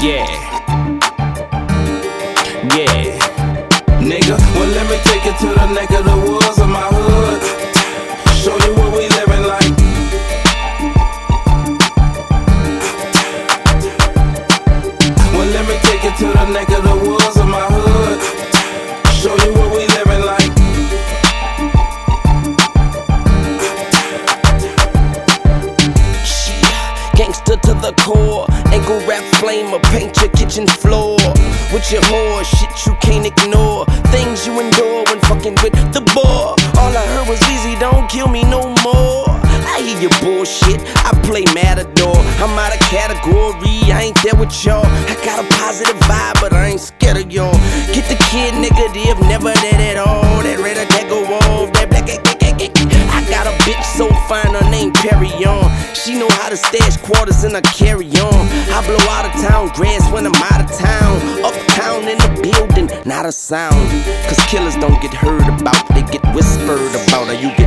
Yeah. Yeah. Nigga, well let me take you to the neck of the woods of my hood. Show you what we living like. Well let me take you to the neck of the woods of my hood. Show you what we living like. Gangster to the core, ankle rap flame or paint your kitchen floor. With your whore, shit you can't ignore. Things you endure when fucking with the boy. All I heard was easy, don't kill me no more. I hear your bullshit, I play Matador. I'm out of category, I ain't there with y'all. I got a positive vibe, but I ain't scared of y'all. Get the kid negative, never that at all. That red that go off, that black. I got a bitch so fine, her name Perry on. She know how to stash quarters and I carry on. I blow out of town grass when I'm out of town. Uptown in the building, not a sound. Cause killers don't get heard about, they get whispered about. Or you get